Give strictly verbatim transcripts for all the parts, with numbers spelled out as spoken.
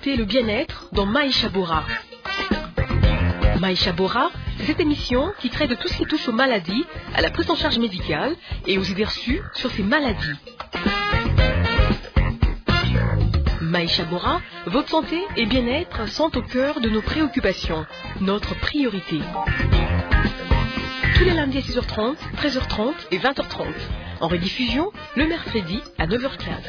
santé et le bien-être dans Maïcha Bora. Maïcha Bora, c'est cette émission qui traite de tout ce qui touche aux maladies, à la prise en charge médicale et aux idées reçues sur ces maladies. Maïcha Bora, votre santé et bien-être sont au cœur de nos préoccupations, notre priorité. Tous les lundis à six heures trente, treize heures trente et vingt heures trente. En rediffusion, le mercredi à neuf heures quinze.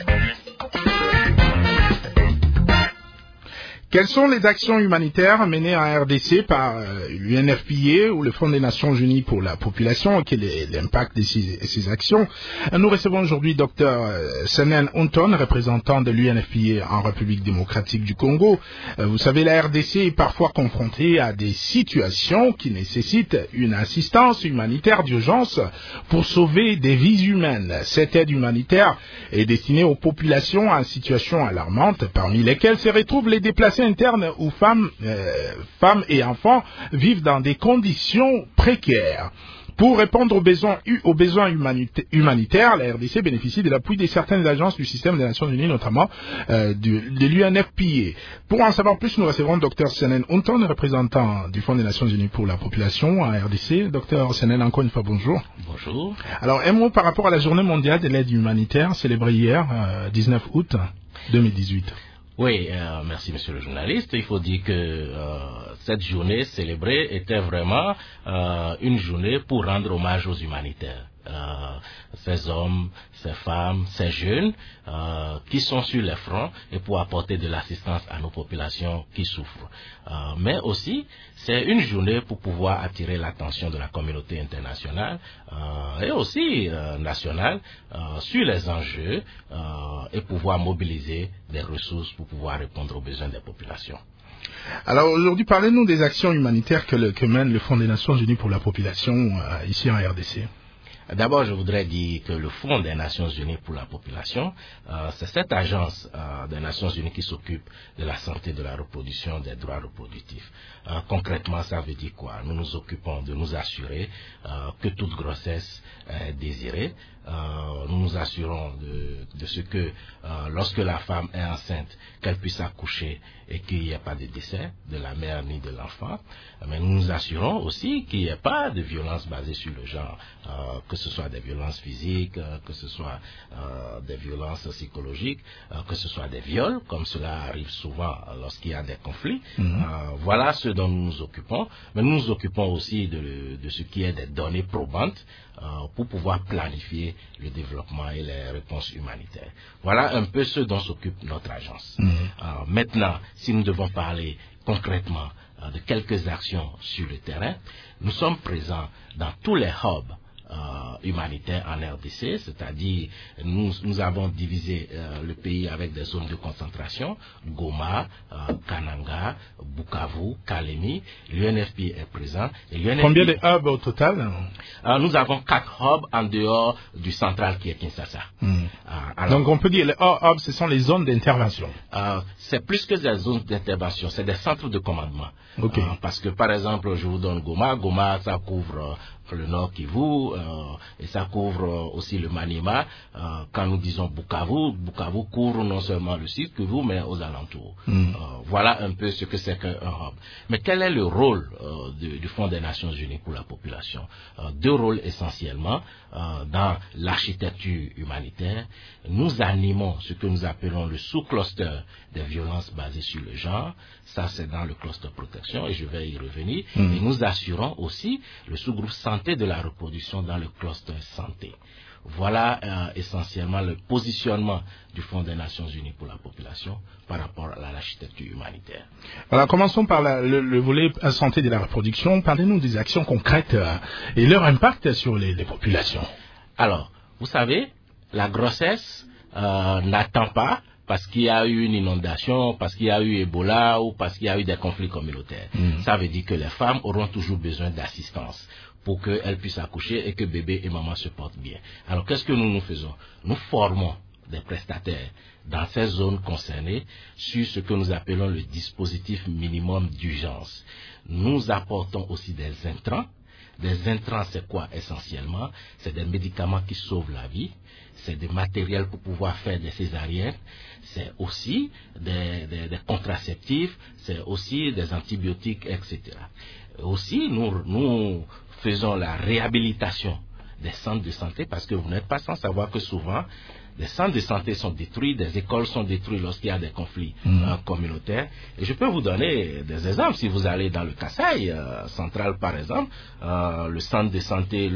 Quelles sont les actions humanitaires menées en R D C par euh, l'U N F P A ou le Fonds des Nations Unies pour la population? Quel est l'impact de ces, ces actions? Nous recevons aujourd'hui Docteur Senen Unton, représentant de l'U N F P A en République démocratique du Congo. Euh, vous savez, la R D C est parfois confrontée à des situations qui nécessitent une assistance humanitaire d'urgence pour sauver des vies humaines. Cette aide humanitaire est destinée aux populations en situation alarmante, parmi lesquelles se retrouvent les déplacés internes où femmes, euh, femmes et enfants vivent dans des conditions précaires. Pour répondre aux besoins, aux besoins humanitaires, la R D C bénéficie de l'appui de certaines agences du système des Nations Unies, notamment euh, du, de l'U N F P A. Pour en savoir plus, nous recevrons Docteur Senen Unton, représentant du Fonds des Nations Unies pour la population en R D C. Docteur Senen, encore une fois, bonjour. Bonjour. Alors, un mot par rapport à la journée mondiale de l'aide humanitaire, célébrée hier, euh, dix-neuf août deux mille dix-huit. Oui, euh, merci monsieur le journaliste. Il faut dire que euh, cette journée célébrée était vraiment euh, une journée pour rendre hommage aux humanitaires. Euh, ces hommes, ces femmes, ces jeunes euh, qui sont sur les fronts et pour apporter de l'assistance à nos populations qui souffrent. Euh, mais aussi, c'est une journée pour pouvoir attirer l'attention de la communauté internationale euh, et aussi euh, nationale euh, sur les enjeux euh, et pouvoir mobiliser des ressources pour pouvoir répondre aux besoins des populations. Alors aujourd'hui, parlez-nous des actions humanitaires que, le, que mène le Fonds des Nations Unies pour la population euh, ici en R D C. D'abord, je voudrais dire que le Fonds des Nations Unies pour la population, euh, c'est cette agence euh, des Nations Unies qui s'occupe de la santé, de la reproduction, des droits reproductifs. Euh, concrètement, ça veut dire quoi? Nous nous occupons de nous assurer euh, que toute grossesse est désirée. Euh, nous nous assurons de, de ce que euh, lorsque la femme est enceinte, qu'elle puisse accoucher et qu'il n'y ait pas de décès de la mère ni de l'enfant. Mais nous nous assurons aussi qu'il n'y ait pas de violence basée sur le genre, euh, que ce soit des violences physiques, euh, que ce soit euh, des violences psychologiques, euh, que ce soit des viols, comme cela arrive souvent lorsqu'il y a des conflits. Mm-hmm. Euh, voilà ce dont nous nous occupons. Mais nous nous occupons aussi de, de ce qui est des données probantes euh, pour pouvoir planifier le développement et les réponses humanitaires. Voilà un peu ce dont s'occupe notre agence. Mmh. Euh, maintenant, si nous devons parler concrètement euh, de quelques actions sur le terrain, nous sommes présents dans tous les hubs euh, humanitaires en R D C, c'est-à-dire nous, nous avons divisé euh, le pays avec des zones de concentration, Goma, euh, Kananga, Bukavu, Kalemi. L'U N F P A est présent. Et l'U N F P A, combien de hubs au total? euh, Nous avons quatre hubs en dehors du central qui est Kinshasa. Mmh. Euh, alors, donc on peut dire les hubs, ce sont les zones d'intervention. Euh, c'est plus que des zones d'intervention, c'est des centres de commandement. Okay. Euh, parce que par exemple, je vous donne Goma. Goma, ça couvre euh, le nord Kivu euh, et ça couvre euh, aussi le Maniema. Euh, quand nous disons Bukavu, Bukavu couvre non seulement le sud Kivu, mais aux alentours. Mm. Euh, voilà un peu ce que c'est qu'un hub. Mais quel est le rôle euh, du, du Fonds des Nations Unies pour la population? euh, Deux rôles essentiellement. Euh, dans l'architecture humanitaire, nous animons ce que nous appelons le sous-cluster des violences basées sur le genre. Ça, c'est dans le cluster protection et je vais y revenir. Mmh. Et nous assurons aussi le sous-groupe santé de la reproduction dans le cluster santé. Voilà euh, essentiellement le positionnement du Fonds des Nations Unies pour la population par rapport à l'architecture humanitaire. Voilà, commençons par la, le, le volet santé de la reproduction. Parlez-nous des actions concrètes euh, et leur impact sur les, les populations. Alors, vous savez, la grossesse euh, n'attend pas parce qu'il y a eu une inondation, parce qu'il y a eu Ebola ou parce qu'il y a eu des conflits communautaires. Mmh. Ça veut dire que les femmes auront toujours besoin d'assistance pour qu'elles puissent accoucher et que bébé et maman se portent bien. Alors, qu'est-ce que nous nous faisons? Nous formons des prestataires dans ces zones concernées sur ce que nous appelons le dispositif minimum d'urgence. Nous apportons aussi des intrants, Des intrants, c'est quoi essentiellement? C'est des médicaments qui sauvent la vie, c'est des matériels pour pouvoir faire des césariennes, c'est aussi des, des, des contraceptifs, c'est aussi des antibiotiques, et cetera. Aussi, nous, nous faisons la réhabilitation des centres de santé, parce que vous n'êtes pas sans savoir que souvent, des centres de santé sont détruits, des écoles sont détruites lorsqu'il y a des conflits mmh. euh, communautaires. Et je peux vous donner des exemples. Si vous allez dans le Kasaï euh, central, par exemple, euh, le centre de santé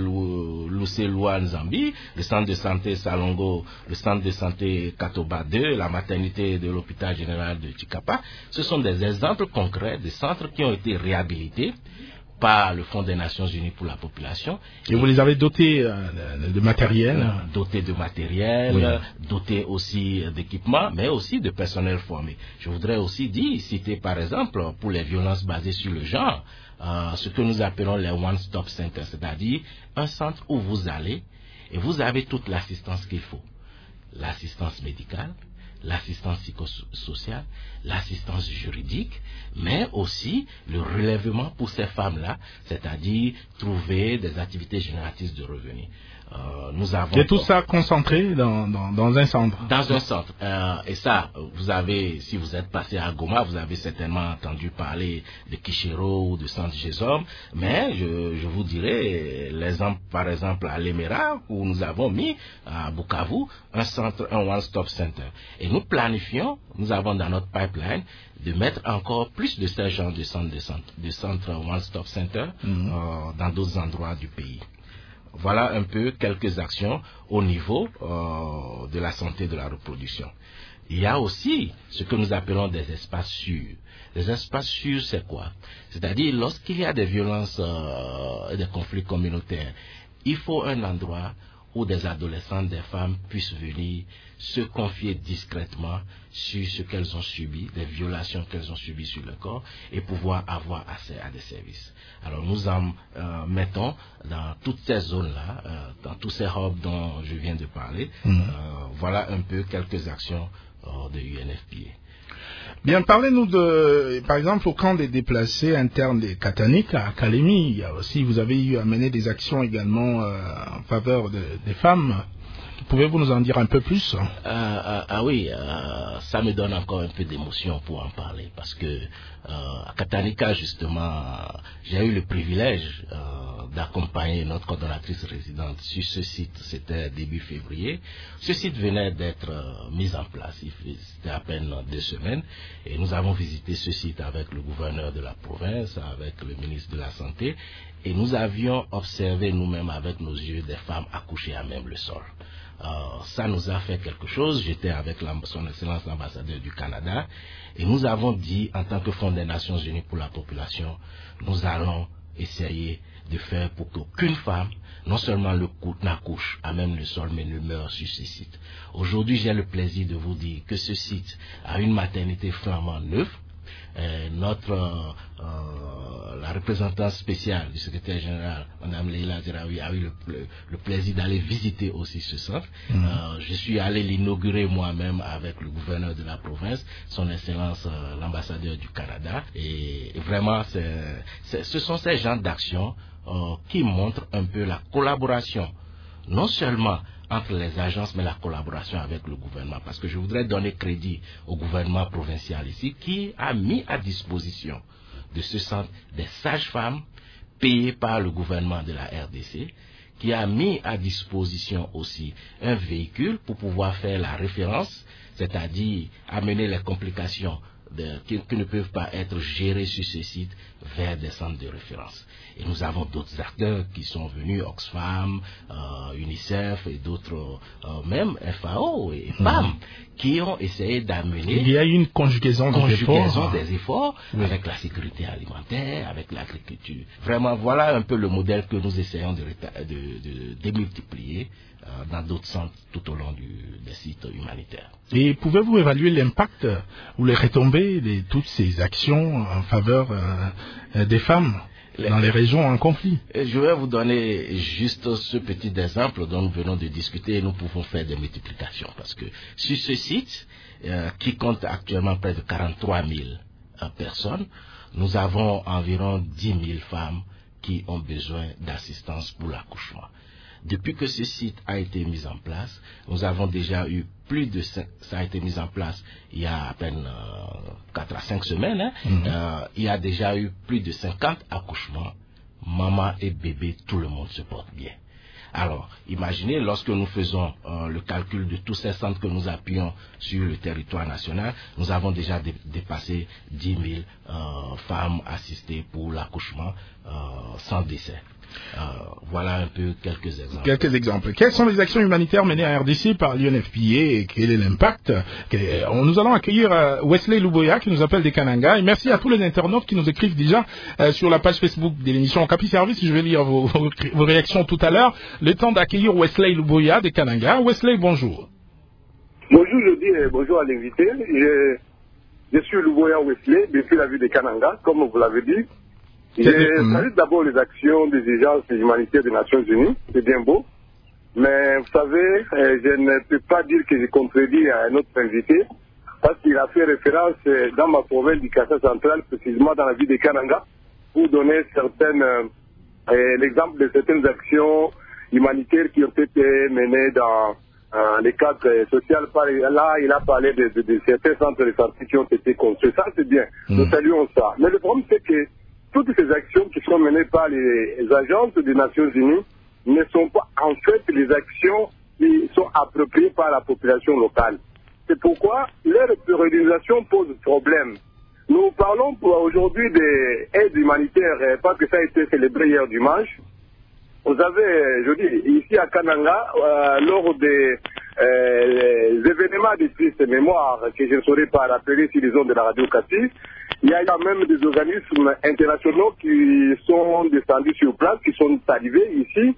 Lucelua Nzambi, le centre de santé Salongo, le centre de santé Katoba deux, la maternité de l'hôpital général de Chikapa, ce sont des exemples concrets de centres qui ont été réhabilités par le Fonds des Nations Unies pour la population. Et vous les avez dotés euh, de matériel euh, Dotés de matériel, oui. Dotés aussi d'équipements, mais aussi de personnel formé. Je voudrais aussi dire, citer par exemple, pour les violences basées sur le genre, euh, ce que nous appelons les one-stop centers, c'est-à-dire un centre où vous allez et vous avez toute l'assistance qu'il faut. L'assistance médicale, l'assistance psychosociale, l'assistance juridique, mais aussi le relèvement pour ces femmes-là, c'est-à-dire trouver des activités génératrices de revenus. Euh, nous avons et tout ça concentré dans, dans, dans un centre. Dans un centre. Euh, et ça, vous avez, si vous êtes passé à Goma, vous avez certainement entendu parler de Kishiro ou de Centre Gésom, mais je, je vous dirais l'exemple, par exemple, à Lemera, où nous avons mis à Bukavu un centre, un one-stop center. Et nous planifions, nous avons dans notre pipeline, de mettre encore plus de ces genres de centres, de centres, de centres one-stop center mm-hmm. euh, dans d'autres endroits du pays. Voilà un peu quelques actions au niveau euh, de la santé de la reproduction. Il y a aussi ce que nous appelons des espaces sûrs. Les espaces sûrs, c'est quoi? C'est-à-dire, lorsqu'il y a des violences euh, et des conflits communautaires, il faut un endroit où des adolescentes, des femmes puissent venir se confier discrètement sur ce qu'elles ont subi, des violations qu'elles ont subies sur le corps, et pouvoir avoir accès à des services. Alors nous en euh, mettons dans toutes ces zones-là, euh, dans tous ces hubs dont je viens de parler, mmh. euh, voilà un peu quelques actions euh, de U N F P A. Bien, parlez-nous de, par exemple, au camp des déplacés internes des Katanik à Kalemi. Il y a aussi, vous avez eu à mener des actions également euh, en faveur de, des femmes. Pouvez-vous nous en dire un peu plus? euh, euh, Ah oui, euh, ça me donne encore un peu d'émotion pour en parler, parce que euh, à Katanika, justement, j'ai eu le privilège euh, d'accompagner notre coordonnatrice résidente sur ce site. C'était début février. Ce site venait d'être euh, mis en place. C'était à peine deux semaines. Et nous avons visité ce site avec le gouverneur de la province, avec le ministre de la Santé. Et nous avions observé nous-mêmes avec nos yeux des femmes accouchées à même le sol. Euh, ça nous a fait quelque chose. J'étais avec son Excellence l'ambassadeur du Canada et nous avons dit, en tant que Fonds des Nations Unies pour la population, nous allons essayer de faire pour qu'aucune femme, non seulement le n'accouche à même le sol, mais ne meure sur ce site. Aujourd'hui, j'ai le plaisir de vous dire que ce site a une maternité flambant neuve. Euh, notre euh, la représentante spéciale du secrétaire général, Mme Leila Zeraoui, a eu le, le, le plaisir d'aller visiter aussi ce centre. Mmh. Euh, je suis allé l'inaugurer moi-même avec le gouverneur de la province, son Excellence euh, l'ambassadeur du Canada. Et, et vraiment, c'est, c'est, ce sont ces genres d'actions euh, qui montrent un peu la collaboration, non seulement entre les agences, mais la collaboration avec le gouvernement. Parce que je voudrais donner crédit au gouvernement provincial ici, qui a mis à disposition de ce centre des sages-femmes payées par le gouvernement de la R D C, qui a mis à disposition aussi un véhicule pour pouvoir faire la référence, c'est-à-dire amener les complications de, qui, qui ne peuvent pas être gérées sur ce site vers des centres de référence. Et nous avons d'autres acteurs qui sont venus, Oxfam, euh, UNICEF et d'autres, euh, même F A O et P A M, mmh. qui ont essayé d'amener... Il y a une conjugaison, conjugaison des efforts, des efforts oui. avec la sécurité alimentaire, avec l'agriculture. Vraiment, voilà un peu le modèle que nous essayons de, de, de démultiplier euh, dans d'autres centres tout au long du, des sites humanitaires. Et pouvez-vous évaluer l'impact ou les retombées de toutes ces actions en faveur euh, des femmes dans les régions en conflit? Je vais vous donner juste ce petit exemple dont nous venons de discuter et nous pouvons faire des multiplications. Parce que sur ce site, euh, qui compte actuellement près de quarante-trois mille euh, personnes, nous avons environ dix mille femmes qui ont besoin d'assistance pour l'accouchement. Depuis que ce site a été mis en place, nous avons déjà eu plus de cinq, ça a été mis en place il y a à peine euh, quatre à cinq semaines, hein, mm-hmm. euh, il y a déjà eu plus de cinquante accouchements, maman et bébé, tout le monde se porte bien. Alors, imaginez, lorsque nous faisons euh, le calcul de tous ces centres que nous appuyons sur le territoire national, nous avons déjà dé- dépassé dix mille euh, femmes assistées pour l'accouchement euh, sans décès. Euh, voilà un peu quelques exemples. Quelques exemples. Quelles sont les actions humanitaires menées à R D C par l'U N F P A et quel est l'impact? Nous allons accueillir Wesley Luboya qui nous appelle des Kananga. Et merci à tous les internautes qui nous écrivent déjà euh, sur la page Facebook de l'émission Capi Service. Je vais lire vos, vos, vos réactions tout à l'heure. Le temps d'accueillir Wesley Luboya des Kananga. Wesley, bonjour. Bonjour, je dis euh, bonjour à l'invité. Je, je suis Luboya Wesley depuis la ville de Kananga, comme vous l'avez dit. Je salue d'abord les actions des agences humanitaires des Nations Unies, c'est bien beau, mais vous savez, euh, je ne peux pas dire que j'ai contredit à un autre invité, parce qu'il a fait référence euh, dans ma province du Kassa central, précisément dans la ville de Kananga, pour donner certaines, euh, l'exemple de certaines actions humanitaires qui ont été menées dans euh, les cadres sociaux. Là, il a parlé de, de, de certains centres de santé qui ont été construits. Ça, c'est bien, mmh. Nous saluons ça. Mais le problème, c'est que toutes ces actions qui sont menées par les agences des Nations Unies ne sont pas en fait les actions qui sont appropriées par la population locale. C'est pourquoi leur priorisation pose problème. Nous parlons aujourd'hui des aides humanitaires parce que ça a été célébré hier dimanche. Vous avez, je dis, ici à Kananga, euh, lors des euh, événements de triste mémoire que je ne saurais pas rappeler sur les ondes de la radio Kassi, il y a même des organismes internationaux qui sont descendus sur place, qui sont arrivés ici,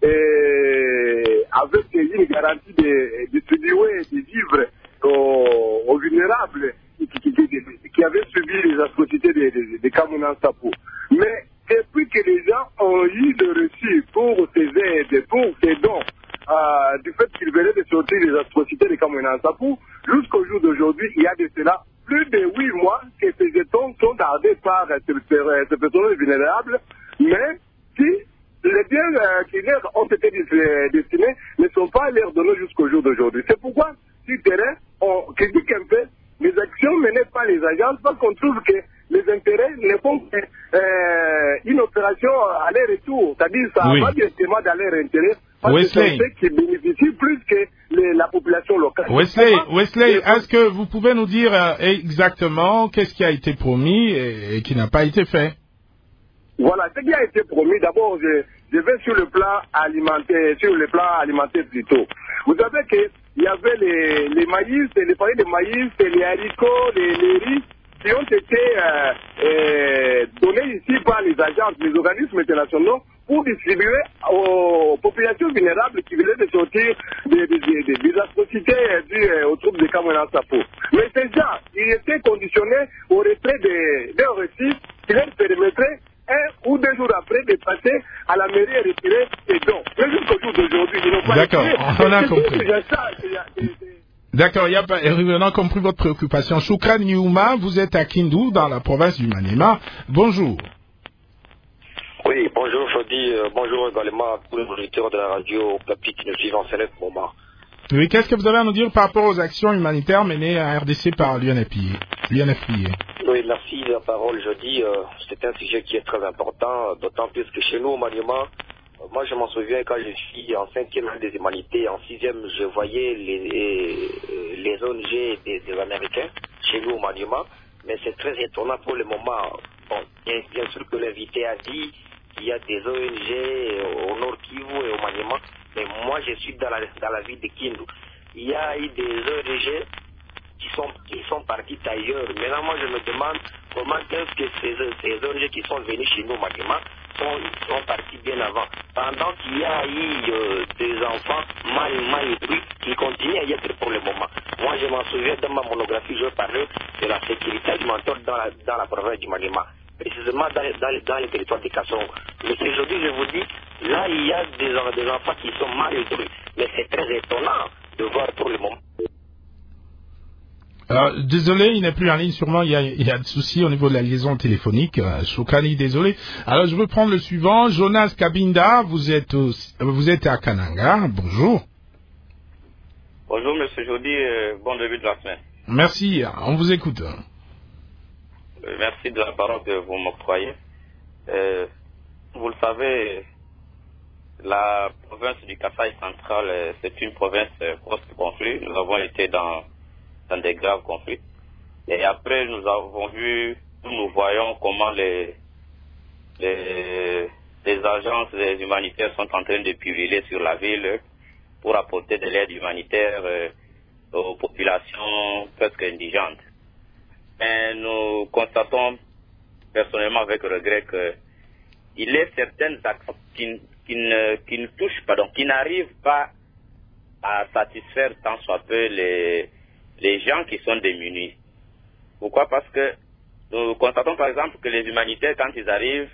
et avec une garantie de distribuer des vivres aux, aux vulnérables qui, qui, qui, qui avaient subi les atrocités des de, de Kamuna Nsapu. Mais depuis que les gens ont eu le reçu pour ces aides, pour ces dons, euh, du fait qu'ils venaient de sortir les atrocités de Kamuna Nsapu, jusqu'au jour d'aujourd'hui, il y a de cela plus de huit mois que ces jetons sont gardés par ces, ces personnes vulnérables, mais si les biens euh, qui leur ont été destinés ne sont pas leur donnés jusqu'au jour d'aujourd'hui. C'est pourquoi, sur terrain, on critique un peu les actions menées par les agences parce qu'on trouve que les intérêts ne font qu'une euh, opération aller-retour, c'est-à-dire ça oui. va directement dans leur intérêt. Parce Wesley. que c'est qui bénéficient plus que les, la population locale. Wesley, Wesley, est-ce que vous pouvez nous dire euh, exactement qu'est-ce qui a été promis et, et qui n'a pas été fait? Voilà, ce qui a été promis, d'abord, je, je vais sur le plan alimentaire, sur le plan alimentaire plutôt. Vous savez qu'il y avait les, les maïs, les paniers de maïs, les haricots, les, les riz qui ont été euh, euh, donnés ici par les agences, les organismes internationaux pour distribuer aux populations vulnérables qui venaient de sortir des, des, des, des atrocités dues aux troupes de Kamuna Nsapu. Mais ces gens, ils étaient conditionnés au retrait de leurs reçus qui leur permettrait un ou deux jours après de passer à la mairie et retirer les dons. Mais jusqu'au jour d'aujourd'hui, ils n'ont pas D'accord, on a compris. Ça, D'accord, il y a pas, on a compris votre préoccupation. Choukran Niouma, vous êtes à Kindu, dans la province du Maniema. Bonjour. Oui, bonjour Fodi, euh, bonjour également à tous les auditeurs de la radio Capi qui nous suivent en ce moment. Oui, qu'est-ce que vous avez à nous dire par rapport aux actions humanitaires menées à R D C par l'U N F P A? Oui, merci de la parole. Je dis, euh, c'est un sujet qui est très important, d'autant plus que chez nous au Maniema, euh, moi je m'en souviens quand je suis en cinquième année des humanités, en sixième, je voyais les, les O N G des, des Américains chez nous au Maniema, mais c'est très étonnant pour le moment. Bon, bien, bien sûr que l'invité a dit qu'il y a des O N G au Nord Kivu et au Maniema, mais moi je suis dans la, dans la ville de Kindu. Il y a eu des O N G qui sont, qui sont partis ailleurs. Maintenant, moi je me demande comment est-ce que ces, ces O N G qui sont venus chez nous au Maniema sont, sont partis bien avant. Pendant qu'il y a eu euh, des enfants mal, mal nutris qui continuent à y être pour le moment. Moi je m'en souviens dans ma monographie, je parlais de la sécurité alimentaire dans la, dans la province du Maniema, précisément dans, dans, dans les territoires de Kassongo. Mais aujourd'hui, je vous dis, là, il y a des, des enfants qui sont mal nutris. Mais c'est très étonnant de voir pour le moment. Alors, désolé, il n'est plus en ligne. Sûrement, il y a, il y a de soucis au niveau de la liaison téléphonique. Euh, Choukani, désolé. Alors, je veux prendre le suivant. Jonas Kabinda, vous êtes, au, vous êtes à Kananga. Bonjour. Bonjour, monsieur Jody. Euh, bon début de la semaine. Merci. On vous écoute. Euh, merci de la parole que vous m'octroyez. Euh, vous le savez, la province du Kasaï central, euh, c'est une province euh, post-conflit. Nous avons été dans, dans des graves conflits. Et après, nous avons vu, nous voyons comment les, les, les agences les humanitaires sont en train de pulluler sur la ville pour apporter de l'aide humanitaire euh, aux populations presque indigentes. Mais nous constatons personnellement avec regret qu'il y a certaines actions qui, qui, ne, qui ne touchent pas, donc qui n'arrivent pas à satisfaire tant soit peu les, les gens qui sont démunis. Pourquoi? Parce que nous constatons par exemple que les humanitaires, quand ils arrivent,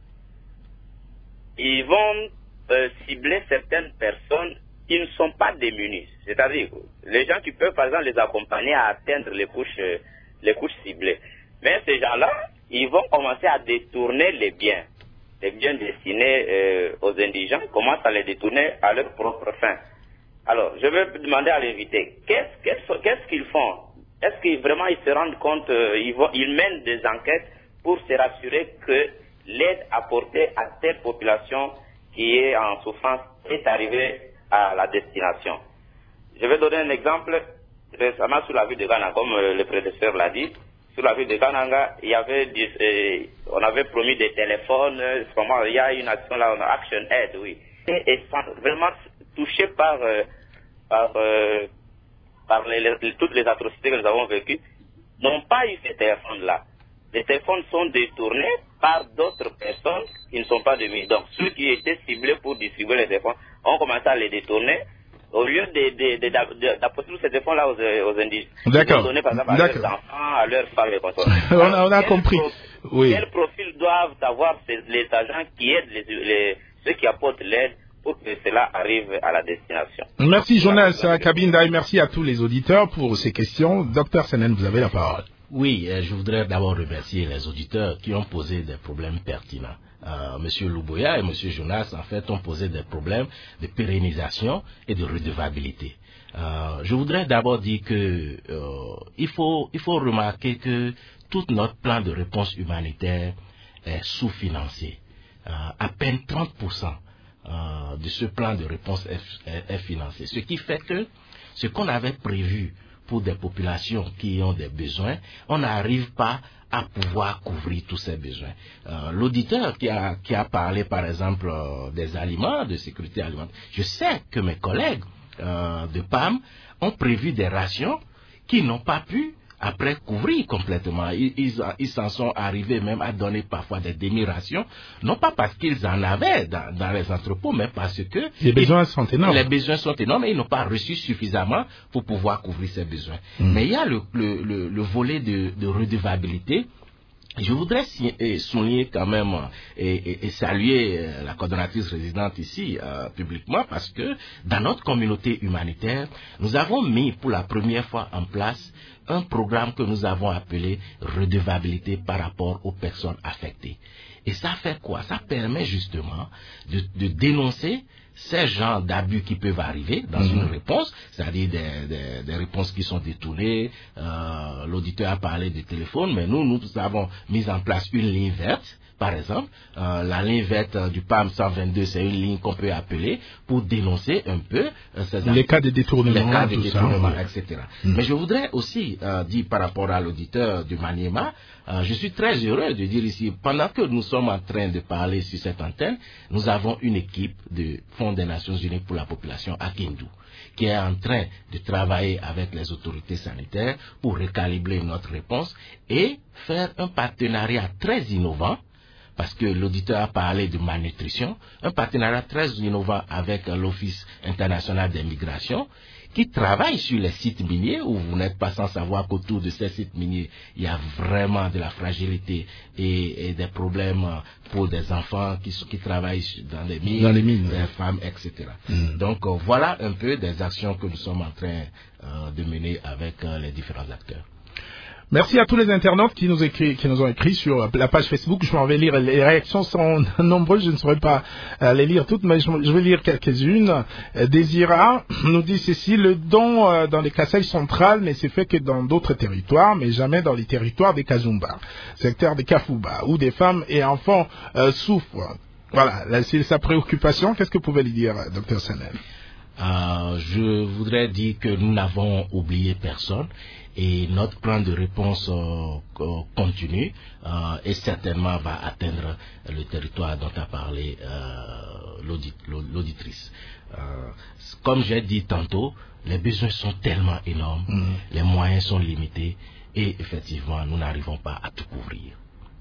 ils vont euh, cibler certaines personnes qui ne sont pas démunis. C'est-à-dire, les gens qui peuvent par exemple les accompagner à atteindre les couches, euh, les couches ciblées. Mais ces gens-là, ils vont commencer à détourner les biens. Les biens destinés euh, aux indigents, ils commencent à les détourner à leur propre fin. Alors, je vais demander à l'invité, qu'est-ce, qu'est-ce, qu'est-ce qu'ils font? Est-ce qu'ils vraiment ils se rendent compte, euh, ils, vont, ils mènent des enquêtes pour se rassurer que l'aide apportée à telle population qui est en souffrance est arrivée à la destination? Je vais donner un exemple. Récemment, sur la ville de Ghana, comme euh, le prédécesseur l'a dit, sur la ville de Kananga, il y avait des, euh, on avait promis des téléphones. Euh, il y a une action là, on a Action Aid, oui. Et, et vraiment touché par, euh, par, euh, par les, les, toutes les atrocités que nous avons vécues, n'ont pas eu ces téléphones-là. Les téléphones sont détournés par d'autres personnes qui ne sont pas démunies. Donc, ceux qui étaient ciblés pour distribuer les téléphones ont commencé à les détourner. Au lieu d'apporter tous ces téléphones-là aux, aux indigènes, D'accord. ils ont donné par exemple à leurs enfants, à leurs femmes et consorts. on a, on a compris. Profil, oui. Quel profil doivent avoir ces, les agents qui aident les, les, ceux qui apportent l'aide pour que cela arrive à la destination? Merci Jonas Kabinda et merci à tous les auditeurs pour ces questions. Docteur Senen, vous avez la parole. Oui, euh, je voudrais d'abord remercier les auditeurs qui ont posé des problèmes pertinents. Euh, Monsieur Louboya et Monsieur Jonas, en fait, ont posé des problèmes de pérennisation et de redevabilité. Euh, je voudrais d'abord dire que euh, il faut il faut remarquer que tout notre plan de réponse humanitaire est sous-financé. Euh, à peine trente pour cent euh, de ce plan de réponse est, est, est financé. Ce qui fait que ce qu'on avait prévu pour des populations qui ont des besoins, on n'arrive pas à pouvoir couvrir tous ces besoins. Euh, l'auditeur qui a, qui a parlé, par exemple, euh, des aliments, de sécurité alimentaire, je sais que mes collègues euh, de P A M ont prévu des rations qui n'ont pas pu, après, couvrir complètement. Ils, ils, ils s'en sont arrivés même à donner parfois des demi-rations, non pas parce qu'ils en avaient dans, dans les entrepôts, mais parce que... Les besoins ils, sont énormes. Les besoins sont énormes et ils n'ont pas reçu suffisamment pour pouvoir couvrir ces besoins. Mmh. Mais il y a le, le, le, le volet de, de redevabilité. Je voudrais souligner quand même et, et, et saluer la coordonnatrice résidente ici euh, publiquement parce que dans notre communauté humanitaire, nous avons mis pour la première fois en place un programme que nous avons appelé redevabilité par rapport aux personnes affectées. Et ça fait quoi? Ça permet justement de, de dénoncer ces genres d'abus qui peuvent arriver dans mmh. une réponse, c'est-à-dire des, des, des réponses qui sont détournées. Euh, l'auditeur a parlé du téléphone, mais nous, nous avons mis en place une ligne verte, par exemple. Euh, la ligne verte euh, du P A M cent vingt-deux, c'est une ligne qu'on peut appeler pour dénoncer un peu euh, ces les cas de détournement, les cas de détournement, ça, et cetera. Mmh. Mais je voudrais aussi euh, dire par rapport à l'auditeur du Maniema, euh, je suis très heureux de dire ici, pendant que nous sommes en train de parler sur cette antenne, nous avons une équipe de Fonds des Nations Unies pour la population à Kindu, qui est en train de travailler avec les autorités sanitaires pour recalibrer notre réponse et faire un partenariat très innovant parce que l'auditeur a parlé de malnutrition, un partenariat très innovant avec l'Office international des migrations, qui travaille sur les sites miniers, où vous n'êtes pas sans savoir qu'autour de ces sites miniers, il y a vraiment de la fragilité et, et des problèmes pour des enfants qui, qui travaillent dans les mines, dans les mines des ouais. femmes, et cetera. Mm. Donc euh, voilà un peu des actions que nous sommes en train euh, de mener avec euh, les différents acteurs. Merci à tous les internautes qui nous, écrit, qui nous ont écrit sur la page Facebook. Je m'en vais lire. Les réactions sont nombreuses. Je ne saurais pas euh, les lire toutes, mais je, je vais lire quelques-unes. Euh, Désira nous dit ceci: le don euh, dans les Kasaï centrales ne s'est fait que dans d'autres territoires, mais jamais dans les territoires des Kazumba, secteur des Kafouba, où des femmes et enfants euh, souffrent. Voilà, là, c'est sa préoccupation. Qu'est-ce que vous pouvez lui dire, docteur Sanen? Euh, je voudrais dire que nous n'avons oublié personne et notre plan de réponse euh, continue euh, et certainement va atteindre le territoire dont a parlé euh, l'audit, l'auditrice. Euh, comme j'ai dit tantôt, les besoins sont tellement énormes, mmh. les moyens sont limités et effectivement nous n'arrivons pas à tout couvrir.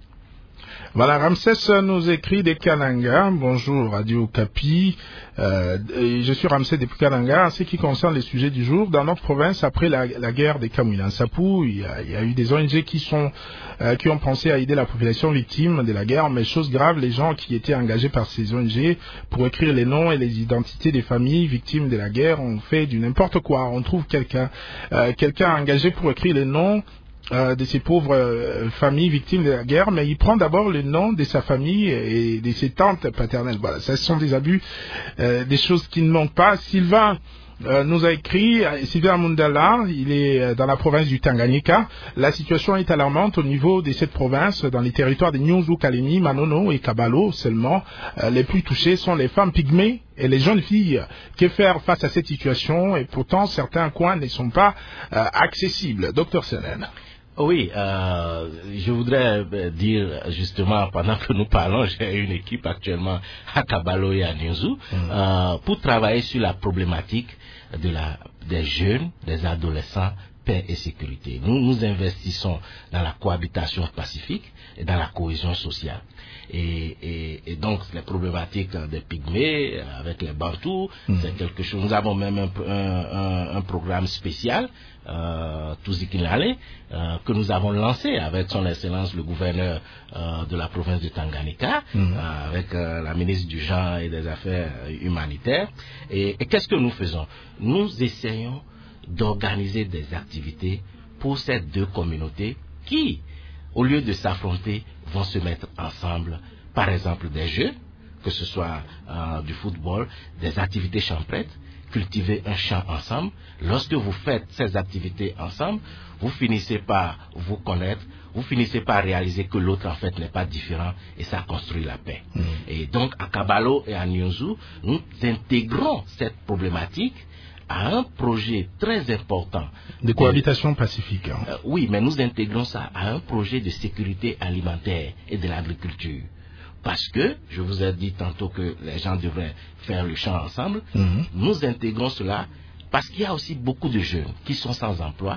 Voilà, Ramsès nous écrit des Kananga. Bonjour Radio Kapi. Euh, je suis Ramsès depuis Kananga. En ce qui concerne les sujets du jour, dans notre province, après la, la guerre des Kamouinansapou, il y a, il y a eu des O N G qui sont euh, qui ont pensé à aider la population victime de la guerre. Mais chose grave, les gens qui étaient engagés par ces O N G pour écrire les noms et les identités des familles victimes de la guerre ont fait du n'importe quoi. On trouve quelqu'un euh, quelqu'un engagé pour écrire les noms Euh, de ces pauvres euh, familles victimes de la guerre, mais il prend d'abord le nom de sa famille et de ses tantes paternelles. Voilà, ce sont des abus, euh, des choses qui ne manquent pas. Sylvain euh, nous a écrit, Sylvain Mundala, il est dans la province du Tanganyika. La situation est alarmante au niveau de cette province, dans les territoires de Nyunzu, Kalemi, Manono et Kabalo seulement. Euh, les plus touchés sont les femmes pygmées et les jeunes filles. Que faire face à cette situation? Et pourtant, certains coins ne sont pas euh, accessibles. Docteur Senen. Oui, euh, je voudrais dire justement, pendant que nous parlons, j'ai une équipe actuellement à Kabalo et à Nyunzu mmh. euh, pour travailler sur la problématique de la, des jeunes, des adolescents, paix et sécurité. Nous nous investissons dans la cohabitation pacifique et dans la cohésion sociale. Et, et, et donc les problématiques des pygmées avec les bantous, mmh. c'est quelque chose. Nous avons même un, un, un, un programme spécial, euh, Tuzikinale, euh, que nous avons lancé avec son excellence le gouverneur euh, de la province de Tanganyika, mmh. euh, avec euh, la ministre du Genre et des Affaires humanitaires. Et, et qu'est-ce que nous faisons? Nous essayons d'organiser des activités pour ces deux communautés qui, au lieu de s'affronter, vont se mettre ensemble, par exemple des jeux, que ce soit euh, du football, des activités champêtres, cultiver un champ ensemble. Lorsque vous faites ces activités ensemble, vous finissez par vous connaître, vous finissez par réaliser que l'autre en fait n'est pas différent et ça construit la paix. Mmh. Et donc à Kabalo et à Nyunzu, nous intégrons cette problématique à un projet très important de cohabitation pacifique. Hein. Euh, oui, mais nous intégrons ça à un projet de sécurité alimentaire et de l'agriculture. Parce que, je vous ai dit tantôt que les gens devraient faire le champ ensemble, mm-hmm. nous intégrons cela parce qu'il y a aussi beaucoup de jeunes qui sont sans emploi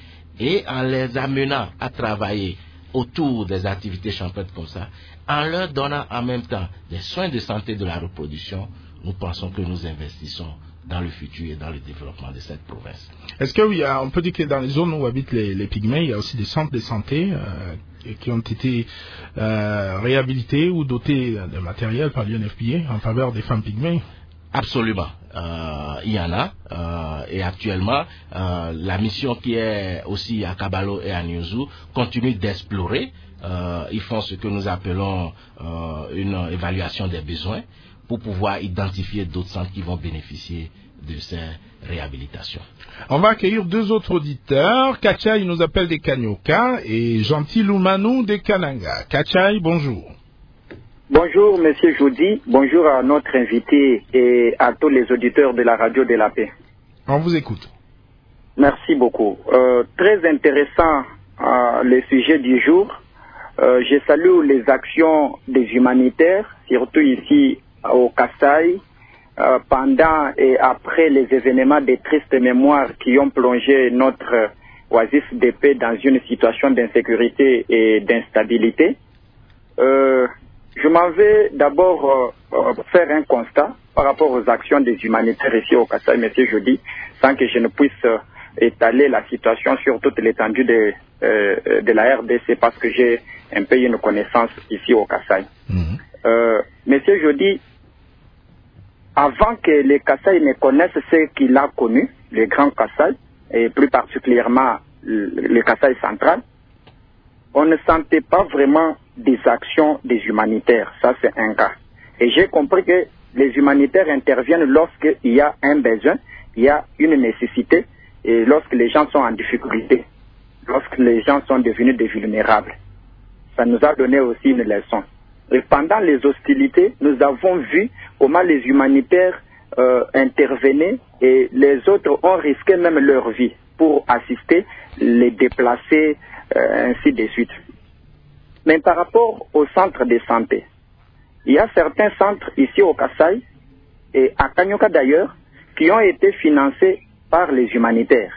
et en les amenant à travailler autour des activités champêtres comme ça, en leur donnant en même temps des soins de santé de la reproduction, nous pensons que nous investissons dans le futur et dans le développement de cette province. Est-ce que oui, on peut dire que dans les zones où habitent les, les pygmées, il y a aussi des centres de santé euh, qui ont été euh, réhabilités ou dotés de matériel par l'U N F P A en faveur des femmes pygmées? Absolument. Euh, il y en a. Euh, et actuellement, euh, la mission qui est aussi à Kabalo et à Nyunzu continue d'explorer. Euh, ils font ce que nous appelons euh, une évaluation des besoins pour pouvoir identifier d'autres centres qui vont bénéficier de ces réhabilitations. On va accueillir deux autres auditeurs. Kachai nous appelle des Kanyoka et Gentil Lumanu des Kananga. Kachai, bonjour. Bonjour, Monsieur Joudi. Bonjour à notre invité et à tous les auditeurs de la Radio de la Paix. On vous écoute. Merci beaucoup. Euh, très intéressant euh, le sujet du jour. Euh, je salue les actions des humanitaires, surtout ici au Kasaï, euh, pendant et après les événements de triste mémoire qui ont plongé notre oasis de paix dans une situation d'insécurité et d'instabilité. Euh, je m'en vais d'abord euh, euh, faire un constat par rapport aux actions des humanitaires ici au Kasaï, monsieur Jody, sans que je ne puisse euh, étaler la situation sur toute l'étendue de, euh, de la R D C, parce que j'ai un peu une connaissance ici au Kasaï. Mmh. Euh, monsieur Jody, avant que les Kasaï ne connaissent ce qu'il a connu, les grands Kasaï, et plus particulièrement le, le Kasaï central, on ne sentait pas vraiment des actions des humanitaires. Ça, c'est un cas. Et j'ai compris que les humanitaires interviennent lorsqu'il y a un besoin, il y a une nécessité, et lorsque les gens sont en difficulté, lorsque les gens sont devenus des vulnérables. Ça nous a donné aussi une leçon. Et pendant les hostilités, nous avons vu comment les humanitaires euh, intervenaient et les autres ont risqué même leur vie pour assister les déplacés, euh, ainsi de suite. Mais par rapport aux centres de santé, il y a certains centres ici au Kasaï et à Kanyoka d'ailleurs qui ont été financés par les humanitaires.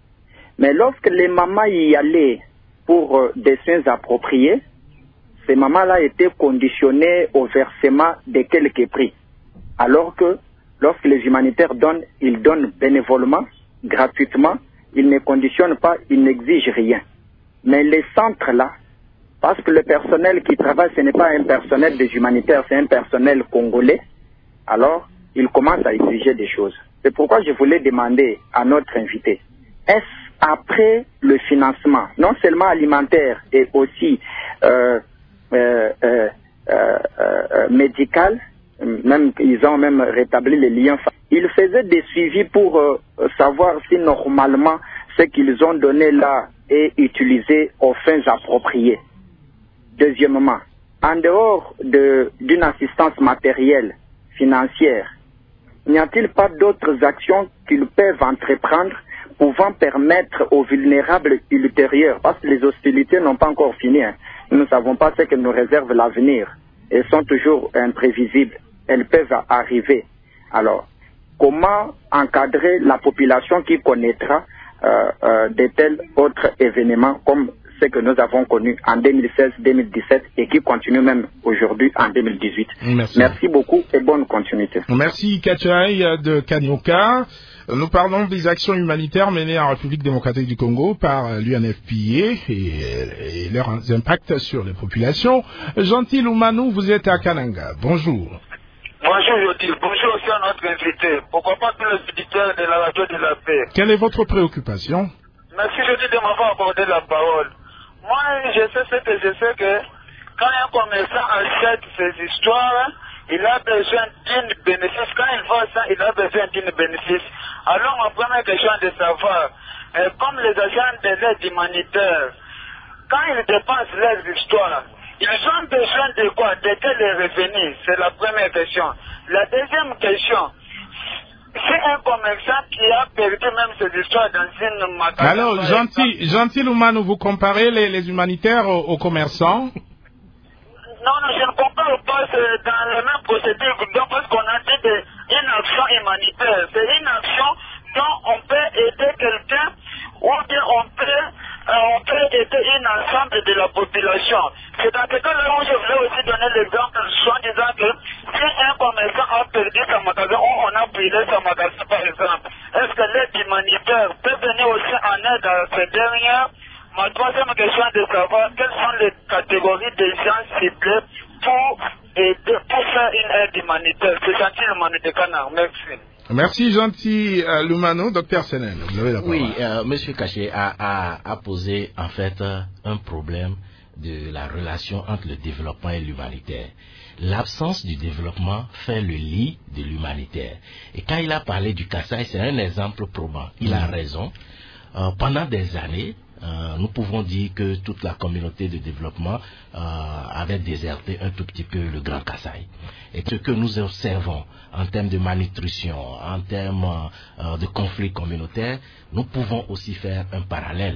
Mais lorsque les mamans y allaient pour euh, des soins appropriés, ces mamans-là étaient conditionnées au versement de quelques prix. Alors que lorsque les humanitaires donnent, ils donnent bénévolement, gratuitement, ils ne conditionnent pas, ils n'exigent rien. Mais les centres-là, parce que le personnel qui travaille, ce n'est pas un personnel des humanitaires, c'est un personnel congolais, alors ils commencent à exiger des choses. C'est pourquoi je voulais demander à notre invité, est-ce après le financement, non seulement alimentaire et aussi euh, euh, euh, euh, euh, médical, même ils ont même rétabli les liens, ils faisaient des suivis pour euh, savoir si normalement ce qu'ils ont donné là est utilisé aux fins appropriées. Deuxièmement, en dehors de, d'une assistance matérielle, financière, n'y a-t-il pas d'autres actions qu'ils peuvent entreprendre pouvant permettre aux vulnérables ultérieurs, parce que les hostilités n'ont pas encore fini, hein. Nous ne savons pas ce que nous réserve l'avenir. Elles sont toujours imprévisibles. Elles peuvent arriver. Alors, comment encadrer la population qui connaîtra euh, euh, de tels autres événements comme ce que nous avons connu en deux mille seize deux mille dix-sept et qui continue même aujourd'hui en deux mille dix-huit. Merci. Merci beaucoup et bonne continuité. Merci Kachai de Kanyoka. Nous parlons des actions humanitaires menées en République démocratique du Congo par l'U N F P A et, et leurs impacts sur les populations. Gentil Oumanou, vous êtes à Kananga. Bonjour. Bonjour Jody, bonjour aussi à notre invité. Pourquoi pas tous les auditeurs de la radio de la paix. Quelle est votre préoccupation? Merci Jody de m'avoir accordé la parole. Moi, je sais ce que je sais que quand un commerçant achète ces histoires, il a besoin d'une bénéfice. Quand il voit ça, il a besoin d'une bénéfice. Alors, ma première question est de savoir, euh, comme les agents de l'aide humanitaire, quand ils dépensent leurs histoires, ils ont besoin de quoi? De quels revenus? C'est la première question. La deuxième question, c'est un commerçant qui a perdu même ses histoires dans une magasin. Alors, gentil, gentil Oumanou, vous comparez les, les humanitaires aux, aux commerçants? Non, non, je ne compare pas dans la même procédure, donc parce qu'on a dit de, une action humanitaire. C'est une action dont on peut aider quelqu'un ou bien on peut, euh, on peut aider une ensemble de la population. C'est dans ce cas-là où je voulais aussi donner l'exemple, soit disant que si un commerçant a perdu son magasin ou on a brûlé son magasin par exemple, est-ce que l'aide humanitaire peut venir aussi en aide à ces dernières? Ma troisième question est de savoir quelles sont les catégories de gens ciblés pour, aider, pour faire une aide humanitaire. C'est gentil, l'humanité de Canard. Merci. Merci, gentil euh, Lumano. Docteur Senen, vous avez la parole. Oui, euh, M. Caché a, a, a posé en fait un problème de la relation entre le développement et l'humanitaire. L'absence du développement fait le lit de l'humanitaire. Et quand il a parlé du Kasaï, c'est un exemple probant. Il a raison. Euh, pendant des années, Euh, nous pouvons dire que toute la communauté de développement euh, avait déserté un tout petit peu le Grand Kasaï. Et ce que nous observons en termes de malnutrition, en termes euh, de conflits communautaires, nous pouvons aussi faire un parallèle